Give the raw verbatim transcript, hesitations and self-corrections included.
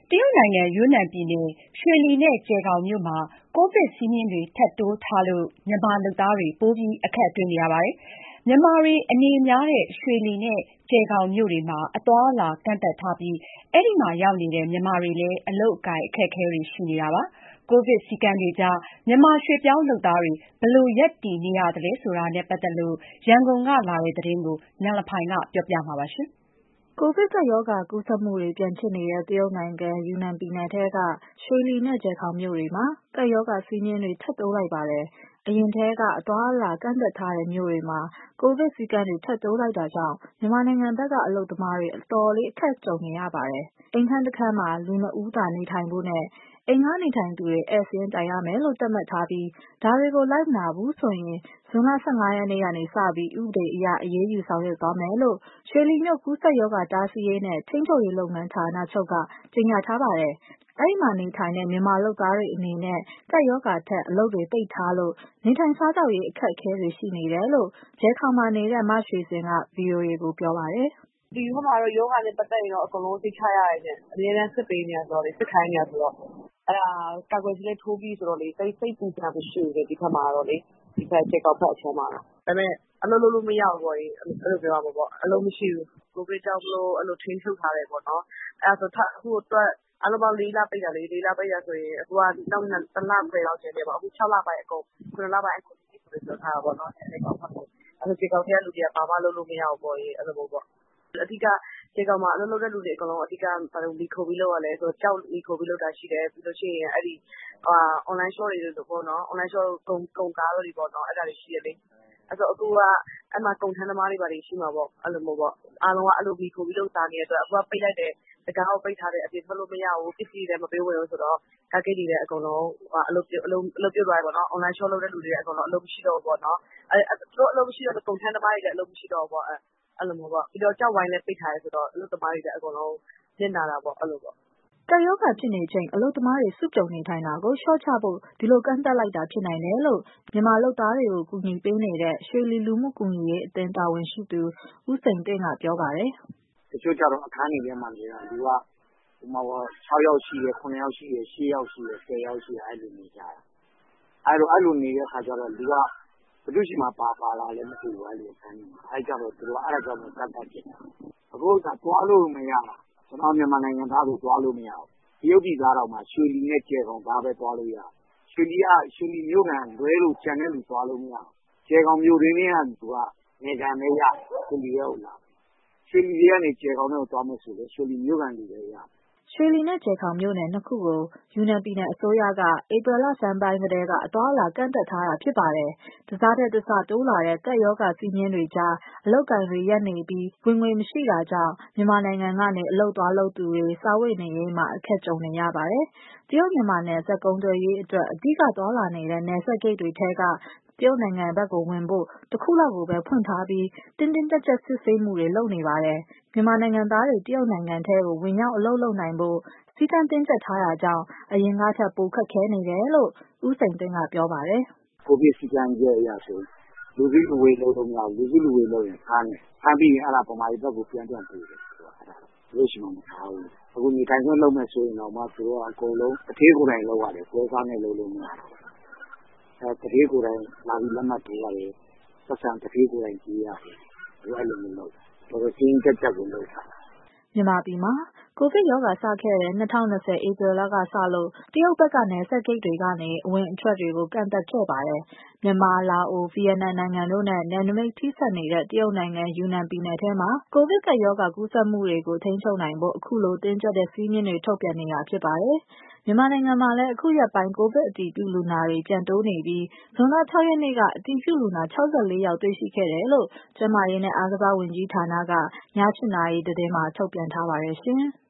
တရုတ်နိုင်ငံယူနန်ပြည်နယ်ရွှေလီနဲ့ကျယ်ဂေါင်မြို့မှာကိုဗစ်စည်းမျဉ်းတွေထပ်တိုးထားလို့မြန်မာလုပ်သားတွေပိုပြီးအခက်တွေ့နေရပါတယ်။မြန်မာတွေအနေများတဲ့ရွှေလီနဲ့ကျယ်ဂေါင်မြို့တွေမှာအသွားအလာကန့်သတ်ထားပြီးအဲဒီမှာရောက်နေတဲ့မြန်မာတွေလည်းအလုပ်အကိုင်အခက်အခဲတွေရှိနေတာပါ။ကိုဗစ်စည်းကမ်းတွေကြားမြန်မာရွှေ့ပြောင်းလုပ်သားတွေဘယ်လိုရပ်တည်နေရသလဲဆိုတာနဲ့ပတ်သက်လို့ရန်ကုန်ကလာတဲ့သတင်းကိုနန်လဖိုင်ကပြောပြမှာပါ။ကိုဗစ်ကပ်ရောဂါကူးစက်မှုတွေပြန်ဖြစ်နေတဲ့တရုတ်နိုင်ငံယူနန်ပြည်နယ်ထဲကရွှေလီနဲ့ကျယ်ဂေါင်မြို့တွေမှာကပ်ရောဂါစည်းမျဉ်းတွေထပ်တိုးလိုက်ပါတယ်။အရင်ထဲကအသွားအလာကန့်သတ်ထားတဲ့မြို့တွေမှာကိုဗစ်စည်းကမ်းတွေထပ်တိုးလိုက်တာကြောင့်မြန်မာနိုင်ငံဘက်ကအလုပ်သမားတွေအတော်လေးအခက်ကြုံနေရပါတယ်။အိမ်ခန်းတစ်ခန်းမှာလူနှစ်ဦးသာနေထိုင်ဖို့နဲ့အိမ်ငှားနေထိုင်သူတွေဧည့်စာရင်းတိုင်ရမယ်လို့သတ်မှတ်ထားပြီးဒါတွေကိုလိုက်မနာဘူးဆိုရင်ဇွန်လ၁၅ရက်နေ့ကနေစပြီးဥပဒေအရအရေးယူဆောင်ရွက်သွားမယ်လို့ရွှေလီမြို့ကူးစက်ရောဂါတားဆီးရေးနဲ့ထိန်းချုပ်ရေးလုပ်ငန်းဌာနချုပ်ကကြေညာထားပါတယ်။အဲဒီမှာနေထိုင်တဲ့မြန်မာလုပ်သားတွေအနေနဲ့ကပ်ရောဂါထက်အလုပ်တွေပိတ်ထားလို့နေထိုင်စားသောက်ရေးအခက်အခဲတွေရှိနေတယ်လို့ကျယ်ဂေါင်မှာနေတဲ့မရွှေစင်က ဗွီအိုအေကိုပြောပါတယ်။ဒီဘက်မှာတော့ရောဂါနဲ့ပတ်သက်ရင်တော့အကုန်လုံးသိချရတယ်ရှင့်။အမြဲတမ်းစစ်ပေးနေတာဆိုတော့လေစစ်ခိုင်းနေတာဆိုတော့အဲ့ဒါကာကွယ်ဆေးလေးထိုးပြီးဆိုတော့လေစိတ်စိတ်ပူစရာမရှိဘူးလေဒီဘက်မှာတော့လေဒီဘက်ကျယ်ဂေါင်ဘက်အချင်းမှာတော့ဒါပေမဲ့အလုပ်လုပ်လို့မရဘူးပေါ့လေအဲ့လိုပြောရမှာပေါ့အလုပ်မရှိဘူးကိုဗစ်ကြောင့်မလို့အဲ့လိုထိန်းချုပ်ထားတယ်ပေါ့နော်အဲ့ဒါဆိုထအခုအတွက်အားလုံးပေါင်းလေးလပိတ်တာလေလေးလပိတ်ရဆိုရင်အခုကနောက်တစ်လခွဲလောက်ကျန်တယ်ပေါ့အခု၆လပိုင်းအကုန်ခုနှစ်လပိုင်းအကုန်ပြီးဆိုပြောထားတာပေါ့နော်ကျယ်ဂေါင်ဘက်ကိုအဲ့လိုကျယ်ဂေါင်ထဲကလူတွေကဘာမှလုပ်လို့မရဘူးပေါ့လေအဲ့လိုပေါ့အဓိကကျယ်ဂေါင်မှာအလုပ်လုပ်တဲ့လူတွေအကုန်လုံးအဓိကဘာလို့လီခိုပြီးလုပ်ရလဲဆိုတော့ကြောက်လီခိုပြီးလုပ်တာရှိတယ်ပြီးလို့ရှိရင်အဲ့ဒီဟာ online shop တွေလို့ပေါ့နော် online shop ကုန်ကုန်ကားတွေပေါ့နော်အဲ့ဒါတွေရှိရလေအဲ့ဆိုအခုကအဲ့မှာကုန်ထမ်းသမားတွေပါတွေရှိမှာပေါ့အဲ့လိုမျိုးပေါ့အားလုံးကအဲ့လိုလီခိုပြီးလုပ်စားနေတဲ့အတွက်အခုကပိတ်လိုက်တယ်တကားကိုပိတ်ထားတယ်အပြင်ထွက်လို့မရဘူးပစ္စည်းတွေလည်းမပေးဝင်ဘူးဆိုတော့ကားဂိတ်တွေလည်းအကုန်လုံးအလုပ်အလုပ်အလုပ်ပြုတ်သွားတယ်ပေါ့နော် online shop လုပ်တဲ့လူတွေအကုန်လုံးအလုပ်မရှိတော့ဘူးပေါ့နော်အဲ့သူတို့အလုပ်မရှိတော့ကုန်ထမ်းသမားတွေလည်းအလုပ်မရှိတော့ဘူးပေါ့အဲ့အဲ့လိုမျိုးပေါ့ပြီးတော့ကြောက်ဝိုင်းလည်းပိတ်ထားတယ်ဆိုတော့အလုပ်သမားတွေလည်းအကုန်လုံးနစ်နာတာပေါ့အဲ့လိုပေါ့ကပ်ရောဂါဖြစ်နေချိန်အလုပ်သမားတွေစုပြုံနေထိုင်တာကိုလျှော့ချဖို့ဒီလိုကန့်သတ်လိုက်တာဖြစ်နိုင်တယ်လို့မြန်မာလုပ်သားတွေကိုကူညီပေးနေတဲ့ရွှေလီလူမှုကူညီရေးအသင်းတာဝန်ရှိသူဦးစိန်တင့်ကပြောပါတယ်။တချို့ကျတော့အခန်းတွေထဲမှာနေတာလူကဟိုမှာ၆ယောက်ရှိတယ်၇ယောက်ရှိတယ်၈ယောက်ရှိတယ်၁၀ယောက်ရှိတယ်အဲ့လိုနေကြတာအဲ့လိုအဲ့လိုနေတဲ့ခါကျတော့လူကဘယ်သူရှိမှပါပါလာလည်းမသိဘူးအဲ့လိုအခန်းတွေမှာအဲ့ကြတော့သူတို့အဲ့ဒါကြောင့်ကန့်သတ်ဖြစ်တာအခုကသွားလို့မရတာကျွန်တော်မြန်မာနိုင်ငံသားကိုသွားလို့မရဘူးတရုတ်ပြည်သားတော်မှာရွှေလီနဲ့ကျယ်ဂေါင်သားပဲသွားလို့ရရွှေလီကရွှေလီမြို့ကလွဲလို့ကျန်တဲ့လူသွားလို့မရကျယ်ဂေါင်မြို့ရင်းကသူကနေကံနဲ့ရရွှေလီရဲ့ဟုတ်လားရွှေလီကနေကျယ်ဂေါင်နဲ့သွားမယ်ဆိုလေရွှေလီမြို့ကလူတွေရရွှေလီနဲ့ကျယ်ဂေါင်မြို့နယ်နှစ်ခုကိုယူနန်ပြည်နယ်အစိုးရကဧပြီလဆန်းပိုင်းကတည်းကအသွားအလာကန့်သတ်ထားတာဖြစ်ပါတယ်။တစားတဲ့တစတိုးလာတဲ့ကပ်ရောဂါစည်းမျဉ်းတွေကြားအလုပ်ကိုင်တွေရပ်နေပြီးဝင်ငွေမရှိတာကြောင့်မြန်မာနိုင်ငံကနေအလုပ်သွားလုပ်သူတွေစားဝတ်နေရေးမှာအခက်ကြုံနေရပါတယ်။တရုတ်မြန်မာနယ်စပ်ကုန်သွယ်ရေးအတွက်အဓိကသွားလာနေတဲ့နယ်စပ်ဂိတ်တွေထဲကတရုတ်နိုင်ငံဘက်ကိုဝင်ဖို့တခုလောက်ကိုပဲဖွင့်ထားပြီးတင်းတင်းကြပ်ကြပ်စစ်ဆေးမှုတွေလုပ်နေပါတယ်။မြန်မာနိုင်ငံသားတွေတရုတ်နိုင်ငံထဲကိုဝင်ရောက်အလုပ်လုပ်နိုင်ဖို့စည်းကမ်းတင်းကျပ်ထားတာကြောင့်အရင်ကထက်ပိုခက်ခဲနေတယ်လို့ဦးစိန်သိန်းကပြောပါတယ်။ကိုဗစ်စည်းကမ်းရဲ့အရာဆိုလူစုလူဝေးလုပ်လို့မရဘူးလူစုလူဝေးလုပ်ရင်ဖမ်းတယ်ဖမ်းပြီးရင်အဲ့ဒါဗမာပြည်ဘက်ကိုပြန်ပြန်ပို့တယ်ဆိုတော့အဲ့ဒါလို့ရှိမှမထားဘူးအခုနေထိုင်ခွင့်လုပ်မယ်ဆိုရင်တော့မှသူတို့ကအကုန်လုံးအသေးကိုယ်တိုင်လုပ်ရတယ်ပွဲစားနဲ့လုပ်လို့မရဘူးအဲတတိကိုယ်တိုင်လာပြီးလက်မှတ်ထိုးရတယ်ဆက်ဆံတတိကိုယ်တိုင်ကြည့်ရတယ်အဲ့လိုမျိုးလုပ်တယ်ဒါကင်းကြက်ကြက်ကိုလုပ်တာမြန်မာပြည်မှာကိုဗစ်ရောဂါစခဲ့တဲ့၂၀၂၀ဧပြီလကစလို့တရုတ်ဘက်ကနယ်စပ်ဂိတ်တွေကနေအဝင်အထွက်တွေကိုကန့်သတ်ခဲ့ပါတယ်။မြန်မာ၊လာအို၊ဗီယက်နမ်နိုင်ငံတို့နဲ့နယ်နိမိတ်ထိစပ်နေတဲ့တရုတ်နိုင်ငံယူနန်ပြည်နယ်ထဲမှာကိုဗစ်ကပ်ရောဂါကူးစက်မှုတွေကိုထိန်းချုပ်နိုင်ဖို့အခုလိုတင်းကျပ်တဲ့စည်းမျဉ်းတွေထုတ်ပြန်နေတာဖြစ်ပါတယ်။မြန်မာနိုင်ငံမှာလည်းအခုရက်ပိုင်းကိုဗစ်အတည်ပြုလူနာတွေပြန်တိုးနေပြီးဇွန်လ၆ရက်နေ့ကအတည်ပြုလူနာ၆၄ယောက်တွေ့ရှိခဲ့တယ်လို့ကျန်းမာရေးနဲ့အားကစားဝန်ကြီးဌာနကည၈နာရီသတင်းမှာထုတ်ပြန်ထားပါတယ်ရှင်။